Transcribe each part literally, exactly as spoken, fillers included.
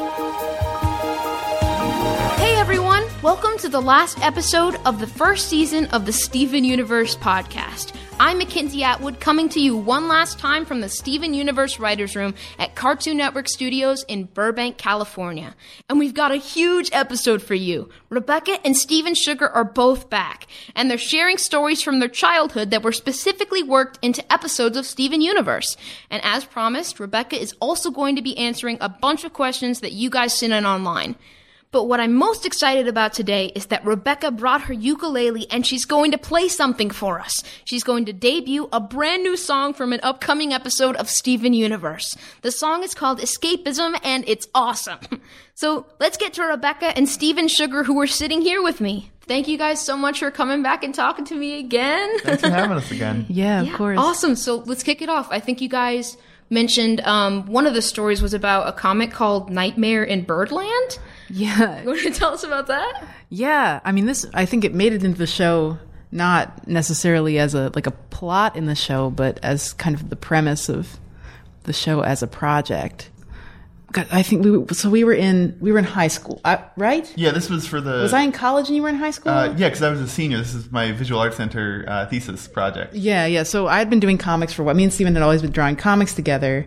Hey everyone, welcome to the last episode of the first season of the Steven Universe podcast. I'm Mackenzie Atwood, coming to you one last time from the Steven Universe Writers Room at Cartoon Network Studios in Burbank, California. And we've got a huge episode for you. Rebecca and Steven Sugar are both back, and they're sharing stories from their childhood that were specifically worked into episodes of Steven Universe. And as promised, Rebecca is also going to be answering a bunch of questions that you guys sent in online. But what I'm most excited about today is that Rebecca brought her ukulele and she's going to play something for us. She's going to debut a brand new song from an upcoming episode of Steven Universe. The song is called Escapism and it's awesome. So let's get to Rebecca and Steven Sugar, who are sitting here with me. Thank you guys so much for coming back and talking to me again. Thanks for having us again. Yeah, of yeah, course. Awesome. So let's kick it off. I think you guys mentioned um, one of the stories was about a comic called Nightmare in Birdland. Yeah. You want to tell us about that? Yeah. I mean, this, I think it made it into the show, not necessarily as a, like a plot in the show, but as kind of the premise of the show as a project. God, I think we, so we were in, we were in high school, uh, right? Yeah, this was for the... Was I in college and you were in high school? Uh, yeah, because I was a senior. This is my Visual Arts Center uh, thesis project. Yeah, yeah. So I had been doing comics for what, me and Steven had always been drawing comics together.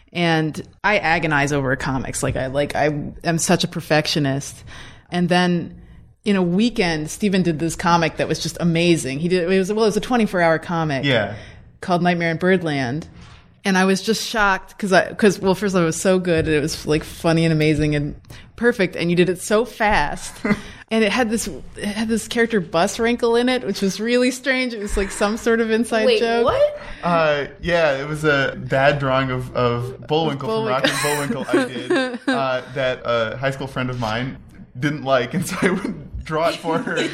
And I agonize over comics. Like I, like I am such a perfectionist. And then in a weekend, Steven did this comic that was just amazing. He did, it was, well, it was a twenty-four hour comic. Yeah. Called Nightmare in Birdland. And I was just shocked because I, because, well, first of all, it was so good. And it was like funny and amazing and perfect. And you did it so fast. And it had this, it had this character Bus Wrinkle in it, which was really strange. It was like some sort of inside Wait, joke. what? Uh, yeah, it was a bad drawing of, of Bullwinkle, Bullwinkle. from Rocky and Bullwinkle I did uh, that a high school friend of mine didn't like. And so I would draw it for her,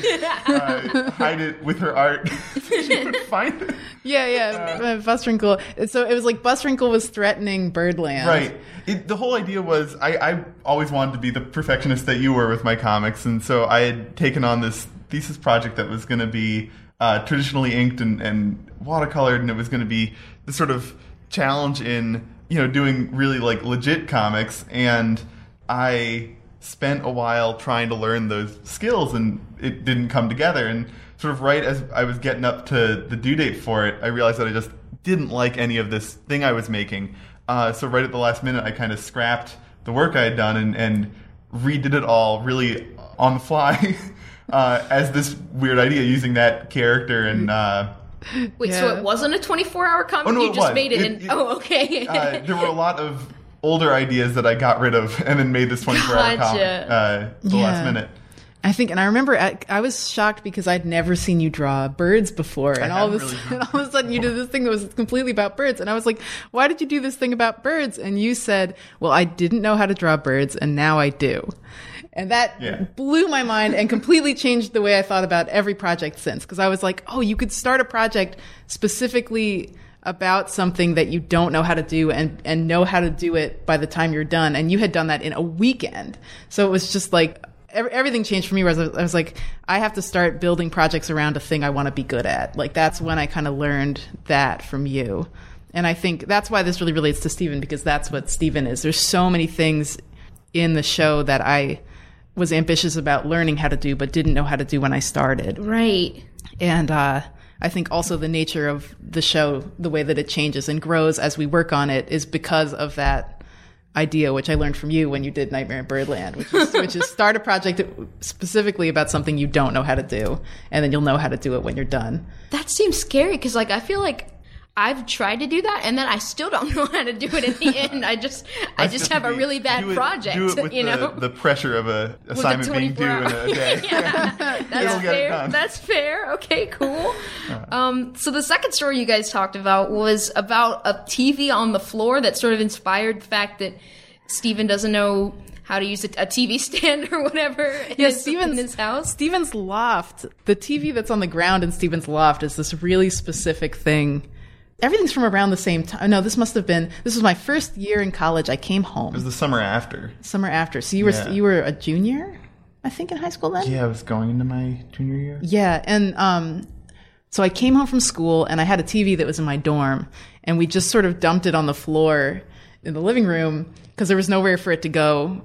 uh, hide it with her art so she would find it. Yeah, yeah, uh, Bus Wrinkle. So it was like Bus Wrinkle was threatening Birdland. Right. It, the whole idea was I, I always wanted to be the perfectionist that you were with my comics, and so I had taken on this thesis project that was going to be uh, traditionally inked and, and watercolored, and it was going to be the sort of challenge in, you know, doing really like legit comics, and I spent a while trying to learn those skills, and it didn't come together, and sort of right as I was getting up to the due date for it, I realized that I just didn't like any of this thing I was making. Uh, so right at the last minute, I kind of scrapped the work I had done and, and redid it all really on the fly uh, as this weird idea using that character. And uh, Wait, Yeah. so it wasn't a twenty-four hour comic? Oh, no, you it just was. made it, It- in... it- Oh, okay. uh, there were a lot of older ideas that I got rid of and then made this twenty-four hour Gotcha. comic uh, the Yeah. last minute. I think, and I remember I, I was shocked because I'd never seen you draw birds before, and all of, haven't a, really sudden, all of a sudden you did this thing that was completely about birds, and I was like, why did you do this thing about birds? And you said, well, I didn't know how to draw birds, and now I do. And that Yeah. blew my mind and completely changed the way I thought about every project since, because I was like, oh, you could start a project specifically about something that you don't know how to do and, and know how to do it by the time you're done. And you had done that in a weekend. So it was just like, every, everything changed for me. Whereas I was, I was like, I have to start building projects around a thing I want to be good at. Like that's when I kind of learned that from you. And I think that's why this really relates to Steven, because that's what Steven is. There's so many things in the show that I was ambitious about learning how to do, but didn't know how to do when I started. Right. And, uh, I think also the nature of the show, the way that it changes and grows as we work on it, is because of that idea, which I learned from you when you did Nightmare in Birdland, which is, which is start a project specifically about something you don't know how to do, and then you'll know how to do it when you're done. That seems scary because, like, I feel like I've tried to do that, and then I still don't know how to do it in the end. I just, I That's just have a the- really bad do it, project, Do it with you the, know? the pressure of a With assignment being due twenty-four in a day. Yeah, that's It'll get it fair. done. That's fair. Okay, cool. Um, so the second story you guys talked about was about a T V on the floor that sort of inspired the fact that Steven doesn't know how to use a, a T V stand or whatever in, Yeah, his, Steven's, in his house. Steven's loft, the T V that's on the ground in Steven's loft is this really specific thing. Everything's from around the same time. No, this must have been, this was my first year in college. I came home. It was the summer after. Summer after. So you were, Yeah. you were a junior, I think, in high school then? Yeah, I was going into my junior year. Yeah, and um, so I came home from school, and I had a T V that was in my dorm, and we just sort of dumped it on the floor in the living room because there was nowhere for it to go.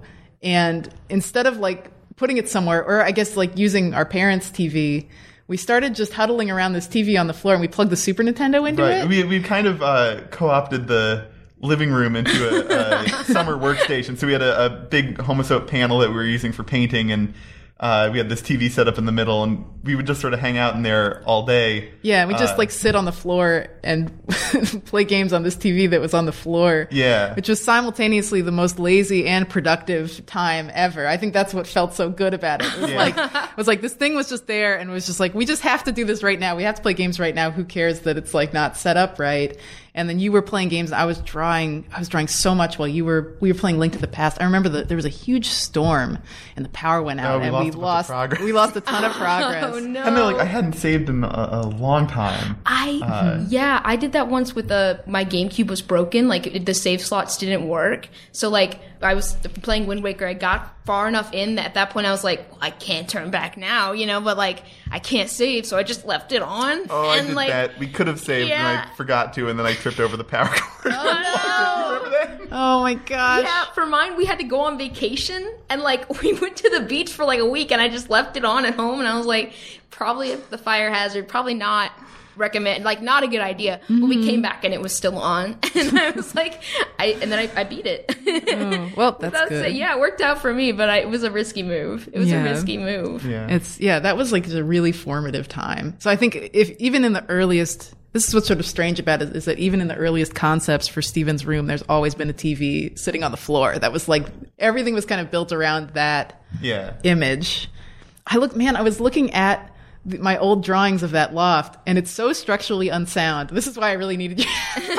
And instead of like putting it somewhere, or I guess like using our parents' T V, we started just huddling around this T V on the floor, and we plugged the Super Nintendo into right. it. We we kind of uh, co-opted the living room into a, a summer workstation. So we had a, a big Homosoap panel that we were using for painting, and uh, we had this T V set up in the middle, and we would just sort of hang out in there all day. Yeah, we just uh, like sit on the floor and play games on this T V that was on the floor. Yeah. Which was simultaneously the most lazy and productive time ever. I think that's what felt so good about it. It was Yeah. like it was like this thing was just there, and it was just like, we just have to do this right now. We have to play games right now. Who cares that it's like not set up right? And then you were playing games. I was drawing. I was drawing so much while you were. We were playing Link to the Past. I remember that there was a huge storm and the power went out, Oh, we and lost we a bunch of lost. progress. We lost a ton of progress. Oh no! And then, like, I hadn't saved in a, a long time. I Uh, yeah, I did that once with uh, my GameCube was broken. Like it, the save slots didn't work. So like I was playing Wind Waker. I got far enough in that at that point I was like, well, I can't turn back now, you know. But like I can't save, so I just left it on. Oh, and I did like, that. We could have saved, and Yeah. I forgot to, and then I tripped over the power cord. Oh Remember that? Oh my gosh. Yeah, for mine, we had to go on vacation, and like we went to the beach for like a week, and I just left it on at home, and I was like, probably the fire hazard, probably not recommend, like not a good idea. Mm-hmm. But we came back and it was still on, and I was like, I and then I, I beat it. Oh, well, that's, That's good. it. Yeah, it worked out for me, but I, it was a risky move. It was Yeah. a risky move. Yeah. It's yeah, that was like a really formative time. So I think if even in the earliest, this is what's sort of strange about it, is that even in the earliest concepts for Steven's room, there's always been a T V sitting on the floor. That was like everything was kind of built around that yeah. image. I look, man, I was looking at th- my old drawings of that loft, and it's so structurally unsound. This is why I really needed you.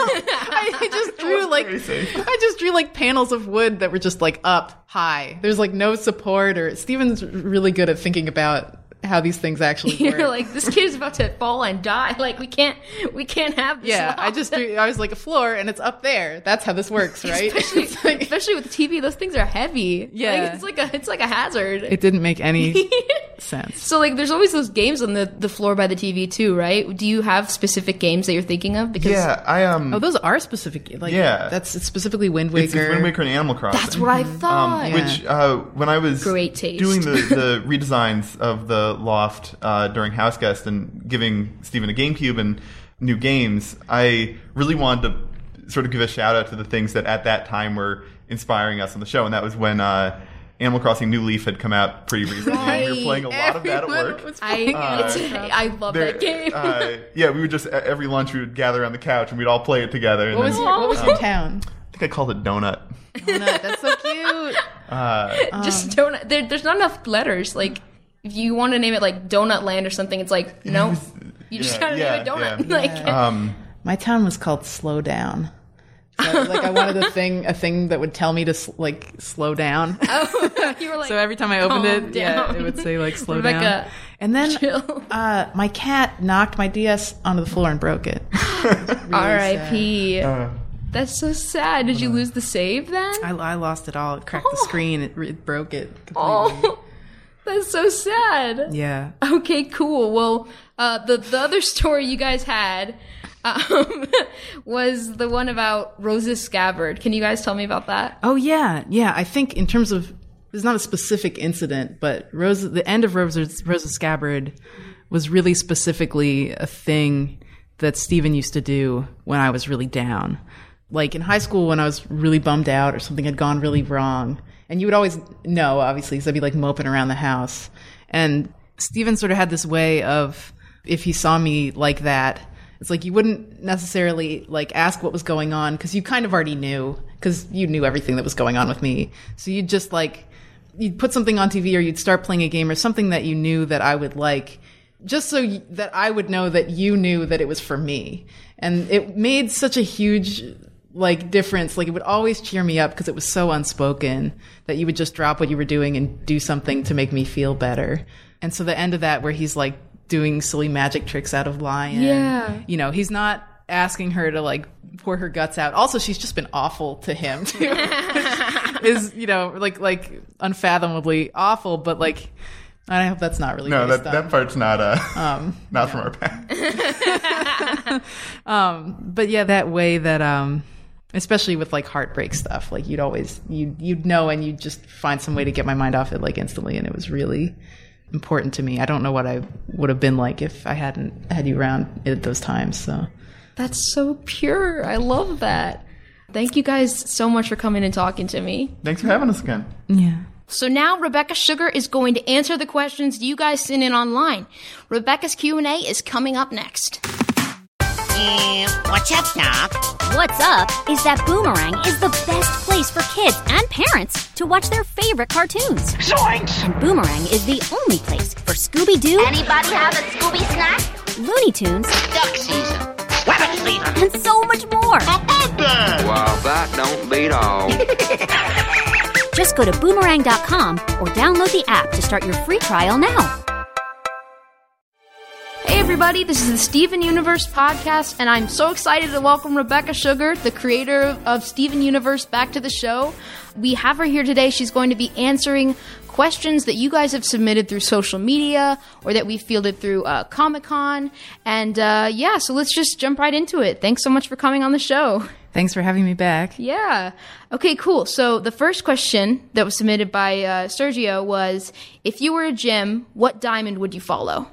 I, I just drew like very safe. I just drew like panels of wood that were just like up high. There's like no support, or Steven's really good at thinking about how these things actually work. You're like, this kid is about to fall and die. Like we can't, we can't have this. Yeah, loft. I just drew, I was like a floor, and it's up there. That's how this works, right? Especially, It's like- especially with the T V, those things are heavy. Yeah. Like, it's like a, it's like a hazard. it didn't make any sense. So like, there's always those games on the, the floor by the T V too, right? Do you have specific games that you're thinking of? Because Yeah, I um. Oh, those are specific. Like, Yeah. that's it's specifically Wind it's, Waker. it's Wind Waker and Animal Crossing. that's what I thought. Um, Yeah. Which, uh, when I was Great taste. doing the, the redesigns of the loft uh, during Houseguest and giving Steven a GameCube and new games, I really wanted to sort of give a shout out to the things that at that time were inspiring us on the show, and that was when uh, Animal Crossing New Leaf had come out pretty recently. and We were playing a lot of that at Everyone work. was I, playing Uh, it's, I love There- that game. uh, yeah, we would just at every lunch we would gather on the couch and we'd all play it together. And What was then, your What was your town? I think I called it Donut. Donut. That's so cute. Uh, Just donut. There, there's not enough letters. Like, if you want to name it like Donut Land or something, it's like no. You just yeah, gotta yeah, name it Donut. yeah. Like, um, My town was called Slow Down. So, like I wanted a thing, a thing that would tell me to s- like slow down. you were like, So every time I opened calm it, yeah, down. it would say like slow Rebecca, down. And then chill. uh, my cat knocked my D S onto the floor and broke it. Really R I P uh, That's so sad. Did you lose the save then? sad. I, I lost it all. It cracked the Oh. screen. It, it broke it completely. Oh, that's so sad. Yeah. Okay, cool. Well, uh, the the other story you guys had um, was the one about Rose's scabbard. Can you guys tell me about that? Oh yeah, yeah. I think in terms of there's not a specific incident, but Rose, the end of Rose's, Rose's scabbard was really specifically a thing that Steven used to do when I was really down. Like in high school when I was really bummed out or something had gone really wrong. And you would always know, obviously, because I'd be like moping around the house. And Steven sort of had this way of, if he saw me like that, it's like you wouldn't necessarily like ask what was going on because you kind of already knew, because you knew everything that was going on with me. So you'd just like, you'd put something on T V or you'd start playing a game or something that you knew that I would like, just so y- that I would know that you knew that it was for me. And it made such a huge like difference. Like it would always cheer me up because it was so unspoken that you would just drop what you were doing and do something to make me feel better. And so the end of that where he's like doing silly magic tricks out of Lion. Yeah. You know, he's not asking her to like pour her guts out. Also, she's just been awful to him too. Is, you know, like like unfathomably awful, but like I hope that's not really no, based that, on- that part's not uh, Um, not from our past. Um, but yeah, that way that, um, especially with like heartbreak stuff. Like you'd always, you'd, you'd know, and you'd just find some way to get my mind off it like instantly. And it was really important to me. I don't know what I would have been like if I hadn't had you around at those times. So that's so pure. I love that. Thank you guys so much for coming and talking to me. Thanks for having us again. Yeah. So now Rebecca Sugar is going to answer the questions you guys sent in online. Rebecca's Q and A is coming up next. Uh, what's up, Doc? What's up is that Boomerang is the best place for kids and parents to watch their favorite cartoons. Zoinks! And Boomerang is the only place for Scooby-Doo. Anybody have a Scooby snack? Looney Tunes. Duck season. Rabbit season. And so much more. Well, that don't beat all. Just go to boomerang dot com or download the app to start your free trial now. Hey everybody, this is the Steven Universe podcast, and I'm so excited to welcome Rebecca Sugar, the creator of Steven Universe, back to the show. We have her here today. She's going to be answering questions that you guys have submitted through social media or that we fielded through uh, Comic-Con. And uh, yeah, so let's just jump right into it. Thanks so much for coming on the show. Thanks for having me back. Yeah. Okay, cool. So the first question that was submitted by uh, Sergio was, if you were a gym, what diamond would you follow?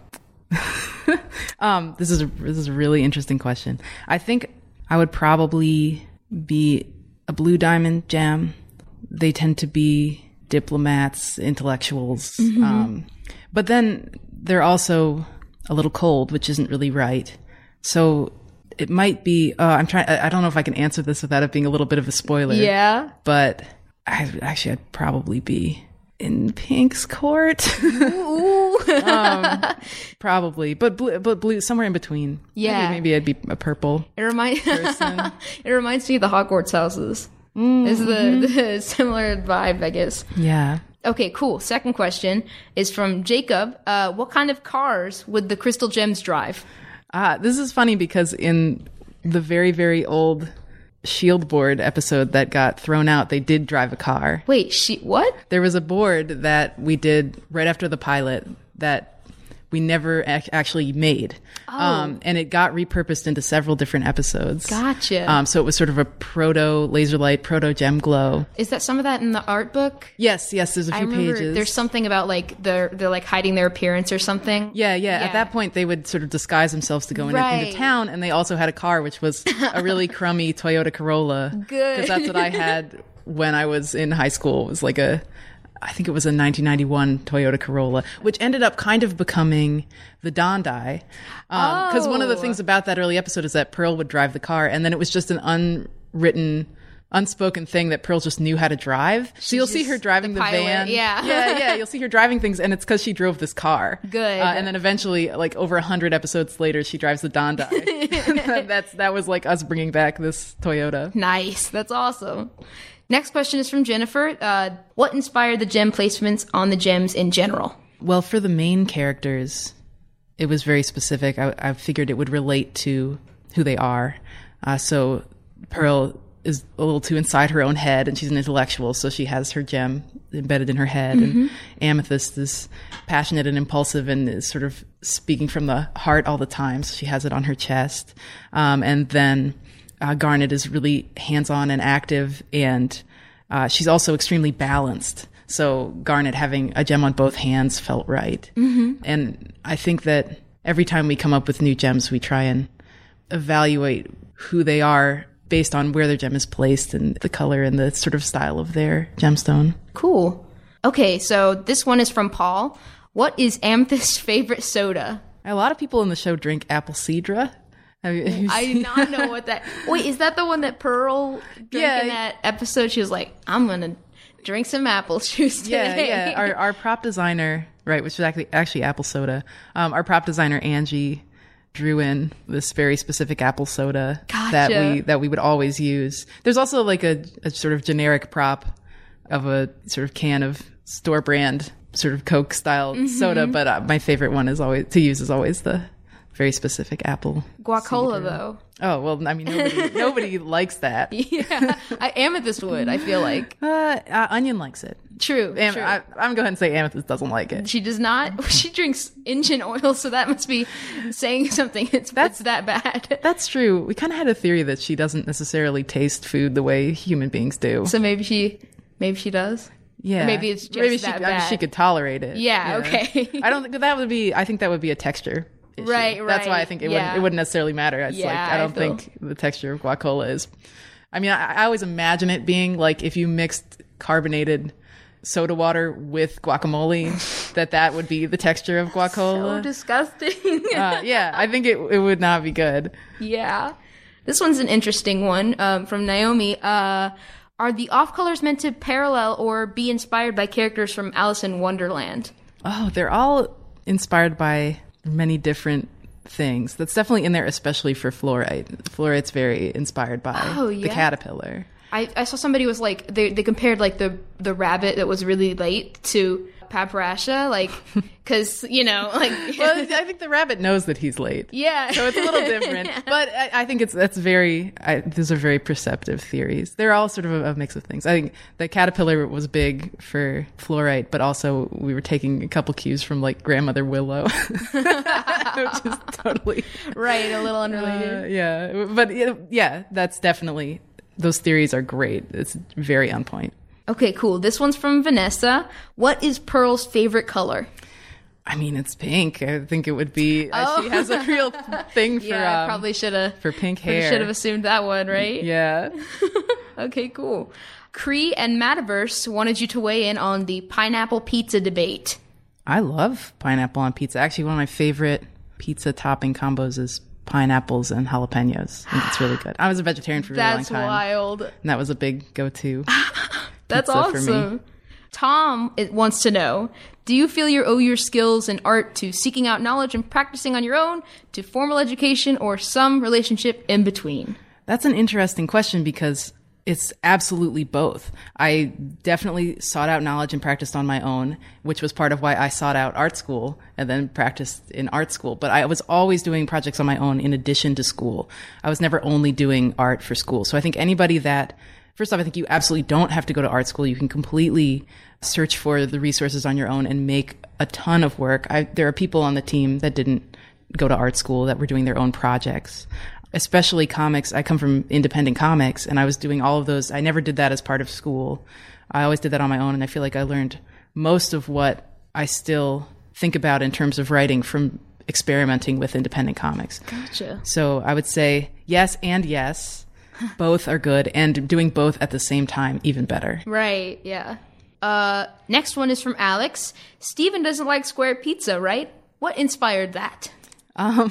um, this is a, this is a really interesting question. I think I would probably be a blue diamond gem. They tend to be diplomats, intellectuals. Mm-hmm. Um, but then they're also a little cold, which isn't really right. So it might be, uh, I'm trying, I, I don't know if I can answer this without it being a little bit of a spoiler. Yeah. But I, actually, I'd probably be in Pink's court. Ooh. um, probably, but blue, but blue, somewhere in between. Yeah. Maybe, maybe I'd be a purple it remind- person. It reminds me of the Hogwarts houses. Mm-hmm. It's the, the similar vibe, I guess. Yeah. Okay, cool. Second question is from Jacob. Uh, what kind of cars would the Crystal Gems drive? Ah, this is funny because in the very, very old Shield board episode that got thrown out, they did drive a car. Wait, she what? There was a board that we did right after the pilot that we never ac- actually made. Oh. Um, and it got repurposed into several different episodes. Gotcha. Um, so it was sort of a proto laser light, proto gem glow. Is that some of that in the art book? Yes, yes, there's a I few remember pages. There's something about like they're they're like hiding their appearance or something. Yeah, yeah, Yeah. At that point, they would sort of disguise themselves to go in, Right. into town, and they also had a car, which was a really crummy Toyota Corolla. Good. Because that's what I had when I was in high school. It was like a, I think it was a nineteen ninety-one Toyota Corolla, which ended up kind of becoming the Dondai. Because um, one of the Oh. things about that early episode is that Pearl would drive the car, and then it was just an unwritten, unspoken thing that Pearl just knew how to drive. So you'll see just her driving the the, pilot, van. yeah. yeah, yeah. You'll see her driving things, and it's because she drove this car. Good. Uh, and then eventually, like over a hundred episodes later, she drives the Dondai. That's that was like us bringing back this Toyota. Nice. That's awesome. Next question is from Jennifer. Uh, what inspired the gem placements on the gems in general? Well, for the main characters, it was very specific. I, I figured it would relate to who they are. Uh, so Pearl is a little too inside her own head, and she's an intellectual, so she has her gem embedded in her head. Mm-hmm. And Amethyst is passionate and impulsive and is sort of speaking from the heart all the time, so she has it on her chest. Um, and then uh, Garnet is really hands-on and active, and uh, she's also extremely balanced. So Garnet having a gem on both hands felt right. Mm-hmm. And I think that every time we come up with new gems, we try and evaluate who they are based on where their gem is placed and the color and the sort of style of their gemstone. Cool. Okay, so this one is from Paul. What is Amethyst's favorite soda? A lot of people in the show drink apple cidra. Have you, have you I seen- did not know what that... Wait, is that the one that Pearl drank Yeah. in that episode? She was like, I'm going to drink some apple juice today. Yeah, yeah. Our, our prop designer, right, which was actually, actually apple soda. Um, our prop designer, Angie, drew in this very specific apple soda Gotcha. that we that we would always use. There's also like a, a sort of generic prop of a sort of can of store brand sort of Coke style Mm-hmm. soda, but uh, my favorite one is always to use is always the very specific apple Guacola, cider. though. Oh, well, I mean, nobody, nobody likes that. Yeah, I, Amethyst would, I feel like. Uh, uh, Onion likes it. True, Am- true. I, I'm going to go ahead and say Amethyst doesn't like it. She does not. She drinks engine oil, so that must be saying something. It's, That's- it's that bad. That's true. We kind of had a theory that she doesn't necessarily taste food the way human beings do. So maybe she, maybe she does. Yeah, Or maybe it's just maybe she, that I mean, bad. she could tolerate it. Yeah, okay. I don't think that would be. I think that would be a texture issue. Right, That's why I right, think it yeah. wouldn't. It wouldn't necessarily matter. It's Yeah, like I I don't feel- think the texture of guacola is. I mean, I, I always imagine it being like if you mixed carbonated soda water with guacamole, that that would be the texture of So guacola. disgusting. uh, yeah, I think it it would not be good. Yeah. This one's an interesting one um, from Naomi. Uh, are the off colors meant to parallel or be inspired by characters from Alice in Wonderland? Oh, they're all inspired by many different things. That's definitely in there, especially for fluorite. Fluorite's very inspired by Oh, the yeah? caterpillar. I, I saw somebody was like they they compared like the the rabbit that was really late to Paparasha, like because you know like Well, I think the rabbit knows that he's late. yeah, So it's a little different, but I, I think it's that's very. I, these are very perceptive theories. They're all sort of a, a mix of things. I think the caterpillar was big for fluorite, but also we were taking a couple cues from like Grandmother Willow, which is totally right, a little unrelated. uh, yeah. But yeah, yeah, that's definitely those theories are great. It's very on point. Okay, cool. This one's from Vanessa. What is Pearl's favorite color? I mean, it's pink. I think it would be. Uh, she Oh. has a real thing for Yeah, I um, probably should have for pink hair. should have assumed that one, right? Yeah. Okay, cool. Cree and Mataverse wanted you to weigh in on the pineapple pizza debate. I love pineapple on pizza. Actually, one of my favorite pizza topping combos is pineapples and jalapenos. I think it's really good. I was a vegetarian for a really long That's time. wild. And that was a big go-to. That's pizza for me. awesome. Tom it wants to know, do you feel you owe your skills in art to seeking out knowledge and practicing on your own, to formal education, or some relationship in between? That's an interesting question because it's absolutely both. I definitely sought out knowledge and practiced on my own, which was part of why I sought out art school and then practiced in art school. But I was always doing projects on my own in addition to school. I was never only doing art for school. So I think anybody that, first off, I think you absolutely don't have to go to art school. You can completely search for the resources on your own and make a ton of work. I, there are people on the team that didn't go to art school that were doing their own projects. Especially comics. I come from independent comics and I was doing all of those. I never did that as part of school. I always did that on my own. And I feel like I learned most of what I still think about in terms of writing from experimenting with independent comics. Gotcha. So I would say yes and yes. Both are good. And doing both at the same time, even better. Right, yeah. Uh, next one is from Alex. Steven doesn't like square pizza, right? What inspired that? Um,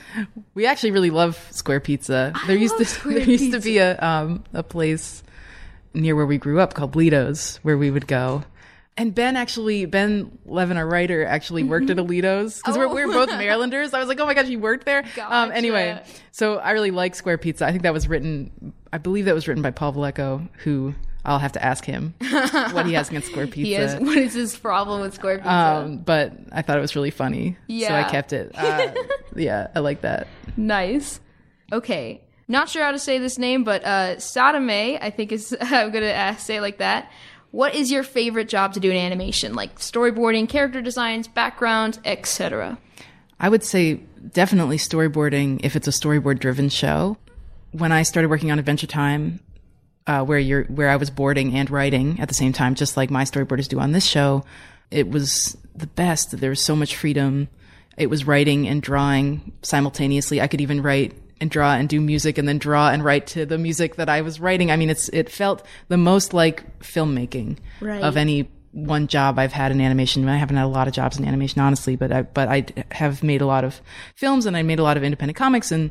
we actually really love square pizza. There used love to square there used to pizza. be a um a place near where we grew up called Lido's where we would go. And Ben actually, Ben Levin, our writer, actually worked at Alitos because we're, we're both Marylanders. I was like, oh my gosh, you worked there? Um, Gotcha. anyway, so I really like square pizza. I think that was written, I believe that was written by Paul Vallejo, who I'll have to ask him what he has against square pizza. He has, what is his problem with square pizza? Um, but I thought it was really funny. So Yeah. I kept it. Uh, yeah, I like that. Nice. Okay. Not sure how to say this name, but uh, Sadame, I think is, I'm going to uh, say it like that. What is your favorite job to do in animation? Like storyboarding, character designs, backgrounds, et cetera. I would say definitely storyboarding if it's a storyboard driven show. When I started working on Adventure Time, uh, where you're, where I was boarding and writing at the same time, just like my storyboarders do on this show, it was the best. There was so much freedom. It was writing and drawing simultaneously. I could even write and draw and do music and then draw and write to the music that I was writing. I mean, it's, it felt the most like filmmaking Right. of any one job I've had in animation. I haven't had a lot of jobs in animation, honestly, but I, but I have made a lot of films and I made a lot of independent comics. And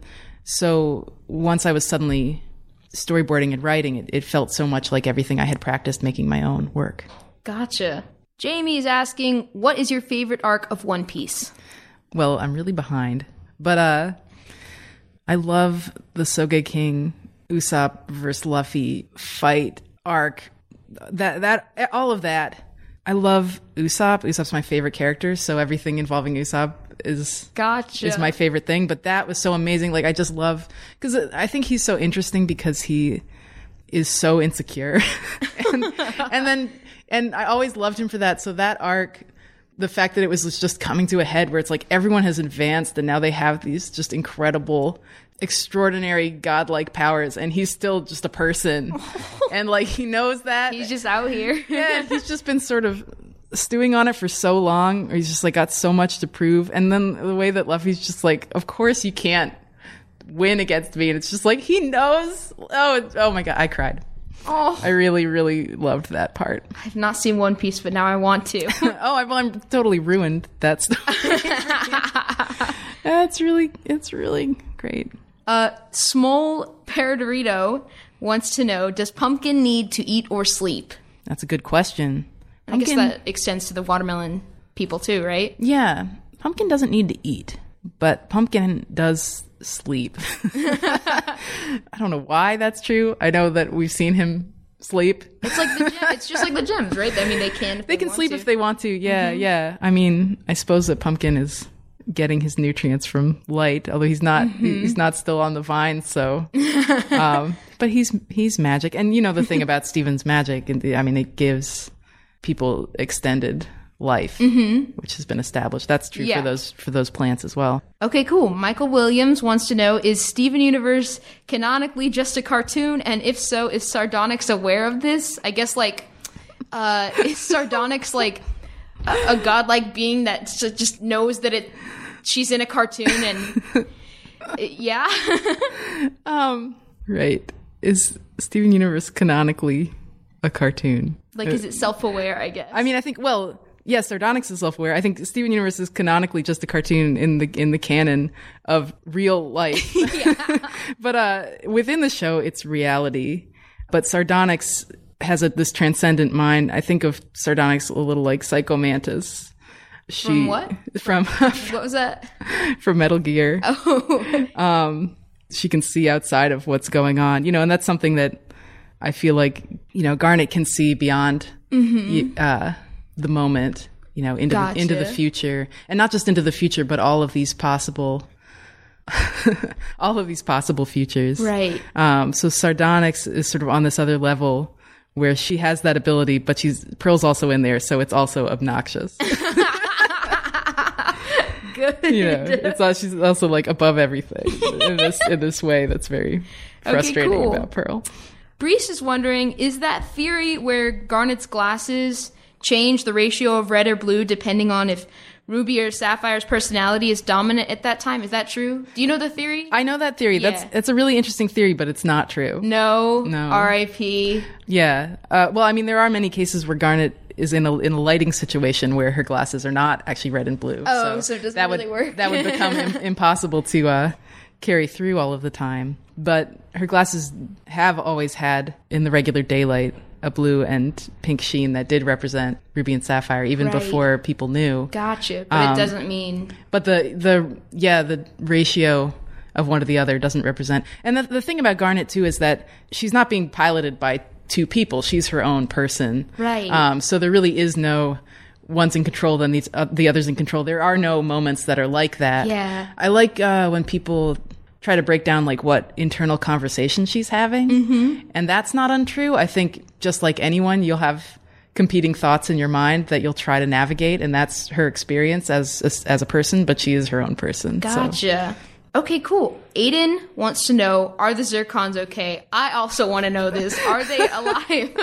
so once I was suddenly storyboarding and writing, it, it felt so much like everything I had practiced making my own work. Gotcha. Jamie is asking, what is your favorite arc of One Piece? Well, I'm really behind, but, uh, I love the Sogeking Usopp versus Luffy fight arc. That that all of that. I love Usopp. Usopp's my favorite character, so everything involving Usopp is Gotcha. is my favorite thing. But that was so amazing. Like, I just love, because I think he's so interesting because he is so insecure. and, and then, and I always loved him for that. So that arc, the fact that it was just coming to a head where it's like everyone has advanced and now they have these just incredible, extraordinary godlike powers, and he's still just a person. And like, he knows that. He's just out here. Yeah, he's just been sort of stewing on it for so long, or he's just like got so much to prove. And then the way that Luffy's just like, of course you can't win against me, and it's just like, he knows. Oh, it's, oh my god, I cried. Oh, I really, really loved that part. I've not seen One Piece, but now I want to. oh, I've, I'm totally ruined that story. That's really, it's really great. Uh, Small Paradorito wants to know, does Pumpkin need to eat or sleep? That's a good question. I guess that extends to the watermelon people too, right? Yeah. Pumpkin doesn't need to eat, but Pumpkin does sleep. I don't know why that's true. I know that we've seen him sleep. It's like the gym. It's just like the gyms, right? I mean, they can. If they, they can want sleep to. if they want to. Yeah, mm-hmm. yeah. I mean, I suppose that Pumpkin is getting his nutrients from light, although he's not. Mm-hmm. He's not still on the vine. So, um, but he's he's magic, and you know the thing about Steven's magic, and I mean, it gives people extended life, mm-hmm. which has been established. That's true yeah. for those for those plants as well. Okay, cool. Michael Williams wants to know, is Steven Universe canonically just a cartoon? And if so, is Sardonyx aware of this? I guess, like, uh, is Sardonyx, like, a, a godlike being that just knows that it she's in a cartoon and... yeah? um, right. Is Steven Universe canonically a cartoon? Like, is it self-aware, I guess? I mean, I think, well... Yes, Sardonyx is self-aware. I think Steven Universe is canonically just a cartoon in the in the canon of real life. But uh, within the show, it's reality. But Sardonyx has a, this transcendent mind. I think of Sardonyx a little like Psycho Mantis. She, from what? From what was that? From Metal Gear. Oh. um, she can see outside of what's going on, you know, and that's something that I feel like, you know, Garnet can see beyond. Mm-hmm. Uh, the moment, you know, into gotcha. the, into the future, and not just into the future, but all of these possible, all of these possible futures. Right. Um, so Sardonyx is sort of on this other level where she has that ability, but she's Pearl's also in there, so it's also obnoxious. Good. You know, it's all, she's also like above everything in this in this way that's very frustrating okay, cool. about Pearl. Brees is wondering, is that theory where Garnet's glasses change the ratio of red or blue depending on if Ruby or Sapphire's personality is dominant at that time? Is that true? Do you know the theory? I know that theory. Yeah. That's that's a really interesting theory, but it's not true. No. No. R I P Yeah. Uh, well, I mean, there are many cases where Garnet is in a in a lighting situation where her glasses are not actually red and blue. Oh, so, so it doesn't that really would, work. That would become im- impossible to uh, carry through all of the time. But her glasses have always had, in the regular daylight, a blue and pink sheen that did represent Ruby and Sapphire, even right. before people knew. Gotcha. But Um, it doesn't mean... But the, the yeah, the ratio of one to the other doesn't represent. And the, the thing about Garnet, too, is that she's not being piloted by two people. She's her own person. Right. Um, so there really is no one's in control, then these, uh, the other's in control. There are no moments that are like that. Yeah. I like uh, when people try to break down like what internal conversation she's having. Mm-hmm. And that's not untrue. I think just like anyone, you'll have competing thoughts in your mind that you'll try to navigate, and that's her experience as as, as a person, but she is her own person. Gotcha. So. Okay, cool. Aiden wants to know, are the Zircons okay? I also want to know this. Are they alive?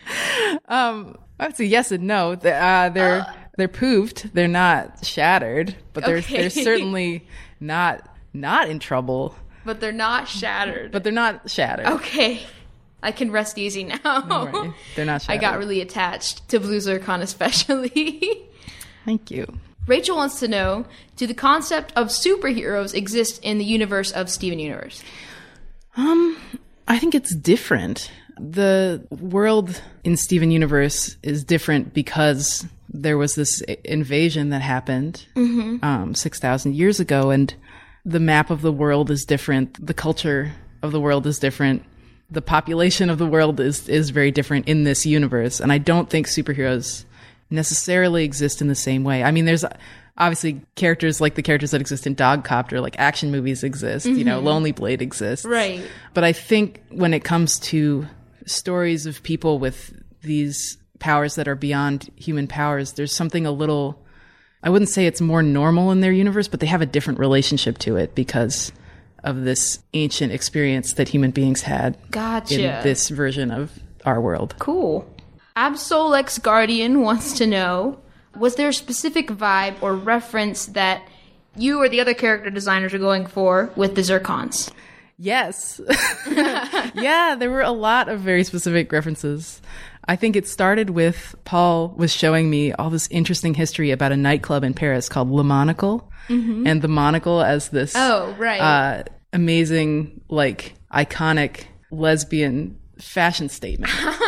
um, I would say yes and no. They're, uh, they're, uh, they're poofed. They're not shattered, but they're, okay. they're certainly not not in trouble. But they're not shattered. But they're not shattered. Okay. I can rest easy now. Don't worry. They're not shattered. I got really attached to Blue Zircon especially. Thank you. Rachel wants to know, do the concept of superheroes exist in the universe of Steven Universe? Um, I think it's different. The world in Steven Universe is different because there was this invasion that happened mm-hmm. um, six thousand years ago, and the map of the world is different. The culture of the world is different. The population of the world is, is very different in this universe. And I don't think superheroes necessarily exist in the same way. I mean, there's obviously characters like the characters that exist in Dogcopter, like action movies exist, mm-hmm. you know, Lonely Blade exists. Right. But I think when it comes to stories of people with these powers that are beyond human powers, there's something a little, I wouldn't say it's more normal in their universe, but they have a different relationship to it because of this ancient experience that human beings had gotcha. in this version of our world. Cool. Absolex Guardian wants to know, was there a specific vibe or reference that you or the other character designers are going for with the Zircons? Yes. Yeah, there were a lot of very specific references. I think it started with Paul was showing me all this interesting history about a nightclub in Paris called Le Monocle, mm-hmm. and the monocle as this oh, right. uh, amazing, like, iconic lesbian fashion statement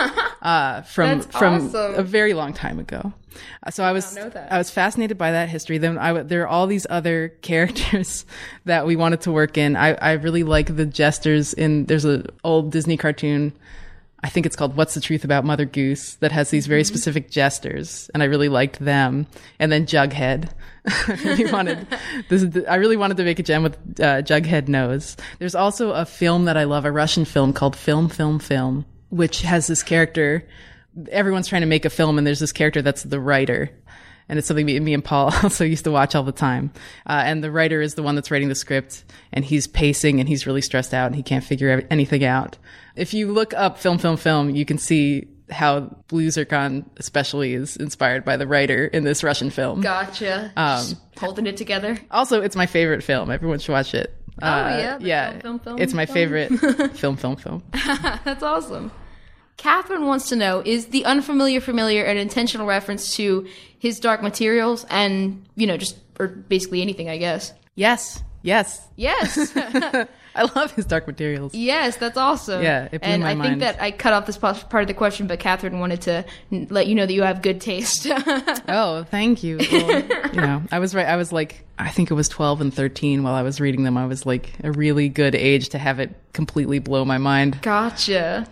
uh, from That's from awesome. a very long time ago. Uh, so I was I, I was fascinated by that history. Then I w- there are all these other characters that we wanted to work in. I, I really like the jesters in. There's an old Disney cartoon. I think it's called What's the Truth About Mother Goose that has these very mm-hmm. specific jesters, and I really liked them. And then Jughead. I really wanted this. Is the, I really wanted to make a gem with uh, Jughead nose. There's also a film that I love, a Russian film called Film Film Film, which has this character. Everyone's trying to make a film, and there's this character that's the writer. And it's something me, me and Paul also used to watch all the time. Uh, and the writer is the one that's writing the script, and he's pacing, and he's really stressed out, and he can't figure anything out. If you look up Film, Film, Film, you can see how Blue Zircon especially is inspired by the writer in this Russian film. Gotcha. Um, Just holding it together. Also, it's my favorite film. Everyone should watch it. Oh, uh, yeah? The yeah. Film, Film, Film, it's my film? favorite film, film, film. That's awesome. Catherine wants to know, is the unfamiliar familiar an intentional reference to his Dark Materials and, you know, just, or basically anything, I guess? Yes. Yes. Yes. I love his Dark Materials. Yes, that's awesome. Yeah, it blew and my I mind. think that I cut off this part of the question, but Catherine wanted to n- let you know that you have good taste. Oh, thank you. Well, you know, I was right. I was like, I think it was twelve and thirteen while I was reading them. I was like a really good age to have it completely blow my mind. Gotcha.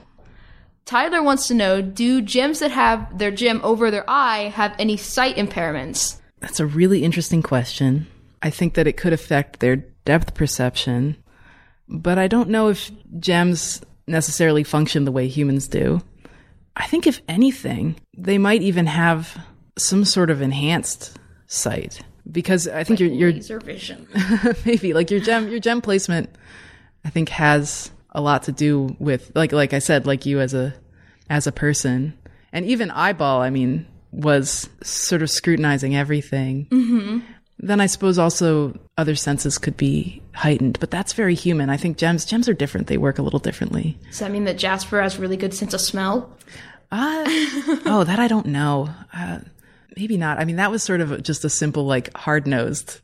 Tyler wants to know, do gems that have their gem over their eye have any sight impairments? That's a really interesting question. I think that it could affect their depth perception, but I don't know if gems necessarily function the way humans do. I think if anything, they might even have some sort of enhanced sight, because I think like your your laser vision. maybe like your gem your gem placement, I think, has a lot to do with, like like I said, like you as a as a person, and even Eyeball, I mean, was sort of scrutinizing everything. Mm-hmm. Then I suppose also other senses could be heightened, but that's very human. I think gems gems are different. They work a little differently. Does that mean that Jasper has really good sense of smell? Uh, oh, that I don't know. Uh, maybe not. I mean, that was sort of just a simple, like, hard-nosed,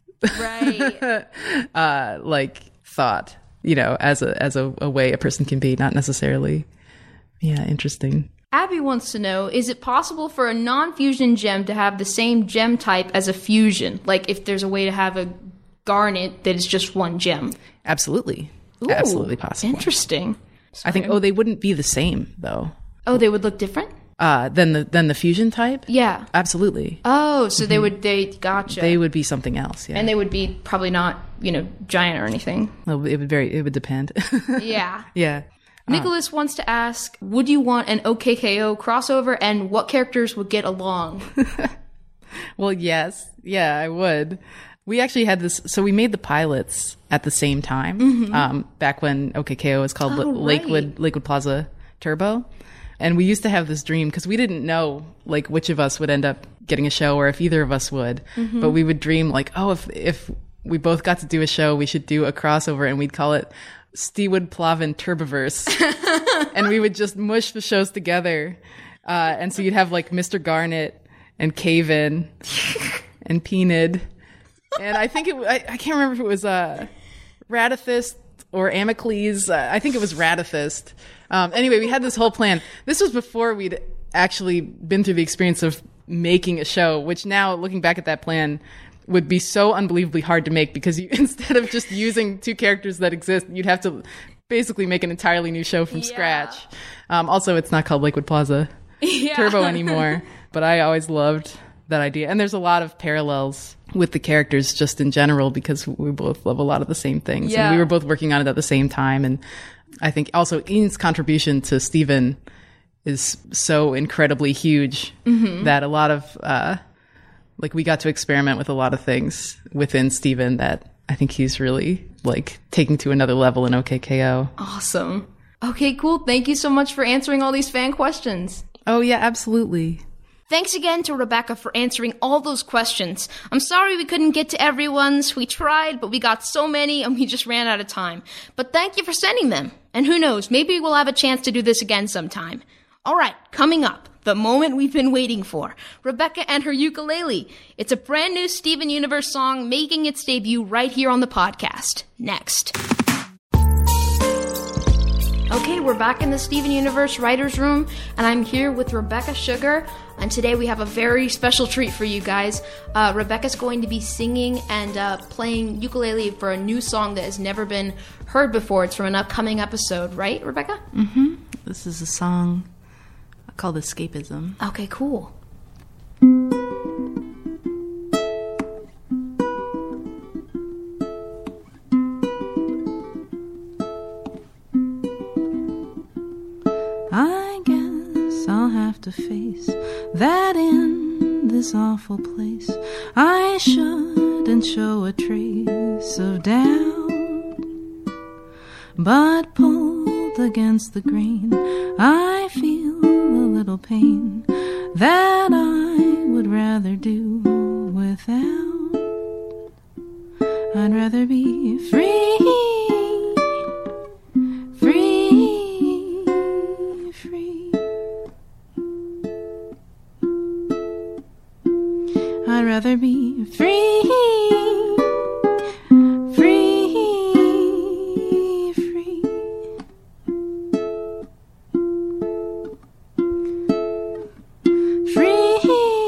right? uh, like thought, you know, as a as a, a way a person can be, not necessarily. Yeah, interesting. Abby wants to know, is it possible for a non-fusion gem to have the same gem type as a fusion? Like if there's a way to have a garnet that is just one gem? Absolutely. Ooh, absolutely possible. Interesting. I think, oh, they wouldn't be the same, though. Oh, they would look different? Uh, than the than the fusion type? Yeah. Absolutely. Oh, so mm-hmm. they would, they, gotcha. They would be something else, yeah. And they would be probably not, you know, giant or anything. Well, it would very, it would depend. Yeah. Yeah. Nicholas wants to ask, would you want an O K K O crossover, and what characters would get along? Well, yes. Yeah, I would. We actually had this, so we made the pilots at the same time, mm-hmm. um, back when O K K O was called oh, Lakewood, right. Lakewood Plaza Turbo. And we used to have this dream, because we didn't know, like, which of us would end up getting a show, or if either of us would. Mm-hmm. But we would dream, like, oh, if if we both got to do a show, we should do a crossover, and we'd call it Stewood Plavin Turboverse. And we would just mush the shows together. Uh, and so you'd have, like, Mister Garnet and Caven and Peanut. And I think it, I, I can't remember if it was uh, Radithist or Amicles. Uh, I think it was Radithist. Um, anyway, we had this whole plan. This was before we'd actually been through the experience of making a show, which now, looking back at that plan, would be so unbelievably hard to make, because you, instead of just using two characters that exist, you'd have to basically make an entirely new show from yeah. scratch. Um, also, it's not called Lakewood Plaza yeah. Turbo anymore, but I always loved that idea. And there's a lot of parallels with the characters just in general because we both love a lot of the same things. Yeah. And we were both working on it at the same time. And I think also Ian's contribution to Steven is so incredibly huge mm-hmm. that a lot of, uh, like we got to experiment with a lot of things within Steven that I think he's really like taking to another level in O K K O. Awesome. Okay, cool. Thank you so much for answering all these fan questions. Oh yeah, absolutely. Thanks again to Rebecca for answering all those questions. I'm sorry we couldn't get to everyone's. We tried, but we got so many and we just ran out of time. But thank you for sending them. And who knows, maybe we'll have a chance to do this again sometime. All right, coming up, the moment we've been waiting for. Rebecca and her ukulele. It's a brand new Steven Universe song making its debut right here on the podcast. Next. Okay, we're back in the Steven Universe Writers Room, and I'm here with Rebecca Sugar, and today we have a very special treat for you guys. Uh, Rebecca's going to be singing and uh, playing ukulele for a new song that has never been heard before. It's from an upcoming episode, right, Rebecca? Mm-hmm. This is a song called Escapism. Okay, cool. I guess I'll have to face that in this awful place I shouldn't show a trace of doubt, but pulled against the grain I feel a little pain that I would rather do without. I'd rather be free, free, free. I'd rather be free, free, free. Free,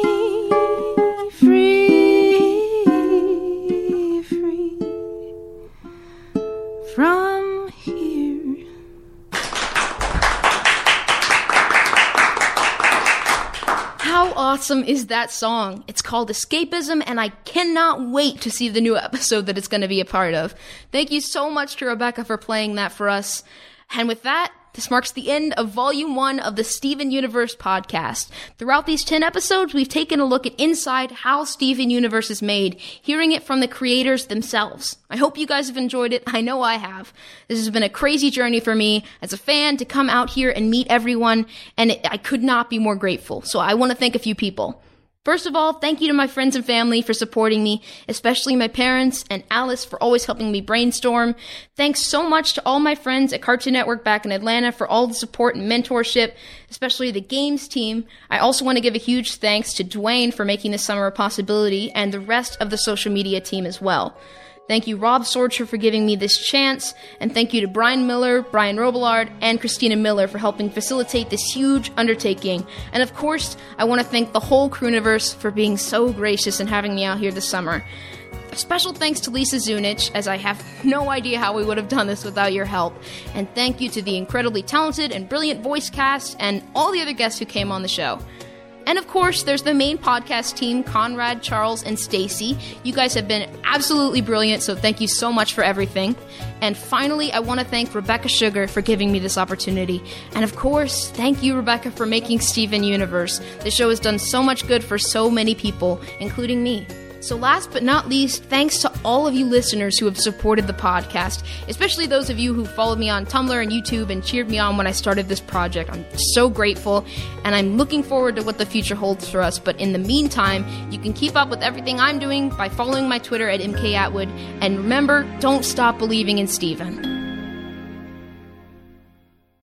free, free from here. How awesome is that song? It's called Escapism, and I cannot wait to see the new episode that it's going to be a part of. Thank you so much to Rebecca for playing that for us. And with that, this marks the end of Volume one of the Steven Universe podcast. Throughout these ten episodes, we've taken a look at inside how Steven Universe is made, hearing it from the creators themselves. I hope you guys have enjoyed it. I know I have. This has been a crazy journey for me as a fan to come out here and meet everyone, and it, I could not be more grateful. So I want to thank a few people. First of all, thank you to my friends and family for supporting me, especially my parents and Alice for always helping me brainstorm. Thanks so much to all my friends at Cartoon Network back in Atlanta for all the support and mentorship, especially the games team. I also want to give a huge thanks to Dwayne for making this summer a possibility and the rest of the social media team as well. Thank you, Rob Sorcher, for giving me this chance, and thank you to Brian Miller, Brian Robillard, and Christina Miller for helping facilitate this huge undertaking. And of course, I want to thank the whole Crewniverse for being so gracious and having me out here this summer. A special thanks to Lisa Zunich, as I have no idea how we would have done this without your help. And thank you to the incredibly talented and brilliant voice cast and all the other guests who came on the show. And of course, there's the main podcast team, Conrad, Charles, and Stacy. You guys have been absolutely brilliant, so thank you so much for everything. And finally, I want to thank Rebecca Sugar for giving me this opportunity. And of course, thank you, Rebecca, for making Steven Universe. The show has done so much good for so many people, including me. So last but not least, thanks to all of you listeners who have supported the podcast, especially those of you who followed me on Tumblr and YouTube and cheered me on when I started this project. I'm so grateful, and I'm looking forward to what the future holds for us. But in the meantime, you can keep up with everything I'm doing by following my Twitter at M K Atwood. And remember, don't stop believing in Steven.